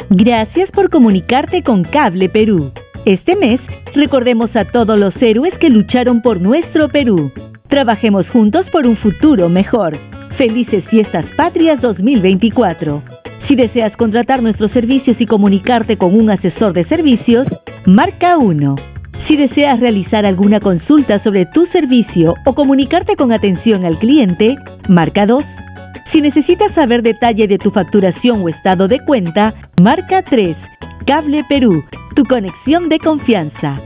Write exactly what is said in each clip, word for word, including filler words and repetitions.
Gracias por comunicarte con Cable Perú. Este mes, recordemos a todos los héroes que lucharon por nuestro Perú. Trabajemos juntos por un futuro mejor. Felices Fiestas Patrias dos mil veinticuatro. Si deseas contratar nuestros servicios y comunicarte con un asesor de servicios, marca uno. Si deseas realizar alguna consulta sobre tu servicio o comunicarte con atención al cliente, marca dos. Si necesitas saber detalle de tu facturación o estado de cuenta, marca tres. Cable Perú, tu conexión de confianza.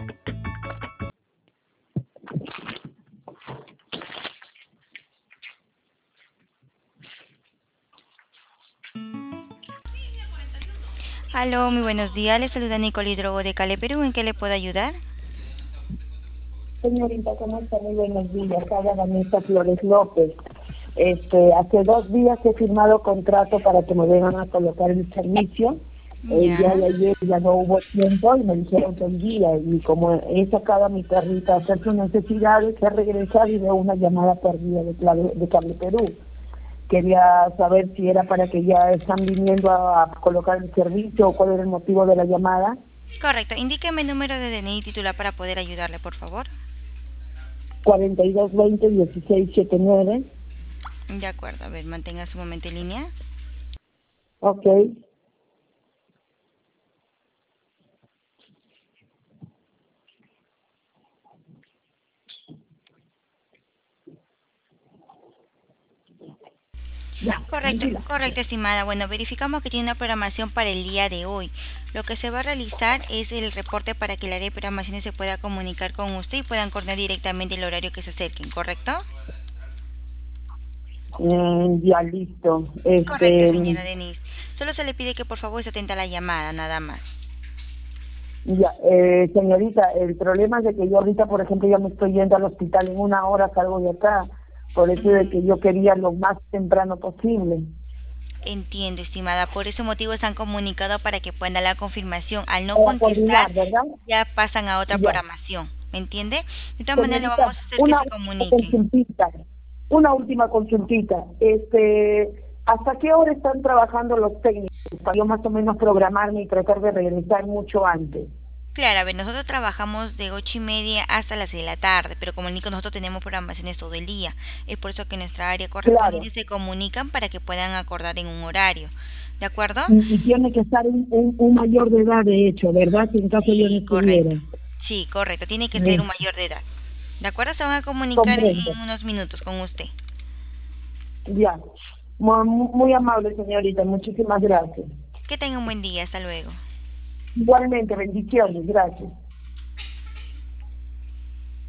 Aló, muy buenos días. Le saluda Nicole Hidrogo de Cable Perú. ¿En qué le puedo ayudar? Señorita, ¿cómo está? Muy buenos días. Habla Vanessa Flores López. Este, hace dos días he firmado contrato para que me vengan a colocar el servicio. El Ya. día de ayer ya no hubo tiempo y me dijeron que el día, y como he sacado a mi perrita a hacer sus necesidades, he regresado y veo una llamada perdida de, clave, de Cable Perú. Quería saber si era para que ya están viniendo a, a colocar el servicio o cuál era el motivo de la llamada. Correcto. Indíqueme el número de D N I titular para poder ayudarle, por favor. cuarenta y dos veinte dieciséis setenta y nueve. De acuerdo. A ver, mantenga su momento en línea. Ok. Ya, Correcto, tranquila. correcto, estimada. Bueno, verificamos que tiene una programación para el día de hoy. Lo que se va a realizar es el reporte para que el área de programaciones se pueda comunicar con usted y puedan coordinar directamente el horario que se acerquen, ¿correcto? Eh, ya, listo. Correcto, Este, señora Denise. Solo se le pide que por favor se atenta a la llamada, nada más. ya, eh, señorita, el problema es de que yo ahorita, por ejemplo, ya me estoy yendo al hospital, en una hora salgo de acá, por eso de que yo quería lo más temprano posible. Entiendo, estimada. Por ese motivo se han comunicado para que puedan dar la confirmación. Al no Para contestar, coordinar, ¿verdad? ya pasan a otra Ya. programación. ¿Me entiende? De todas maneras, le Señorita, vamos a hacer que una se última comuniquen. consultita, una última consultita. Este, ¿hasta qué hora están trabajando los técnicos? Para yo más o menos programarme y tratar de regresar mucho antes. Claro, a ver, nosotros trabajamos de ocho y media hasta las seis de la tarde, pero como Nico, nosotros tenemos programaciones todo el día. Es por eso que nuestra área Claro. correspondiente se comunican para que puedan acordar en un horario. ¿De acuerdo? Y, y tiene que estar un, un, un mayor de edad, de hecho, ¿verdad? Si en caso yo no Sí, correcto. estuviera. Sí, correcto. Tiene que ser un Sí, mayor de edad. ¿De acuerdo? Se van a comunicar comprendo. en unos minutos con usted. Ya. Muy, muy amable, señorita. Muchísimas gracias. Que tenga un buen día. Hasta luego. Igualmente, bendiciones. Gracias.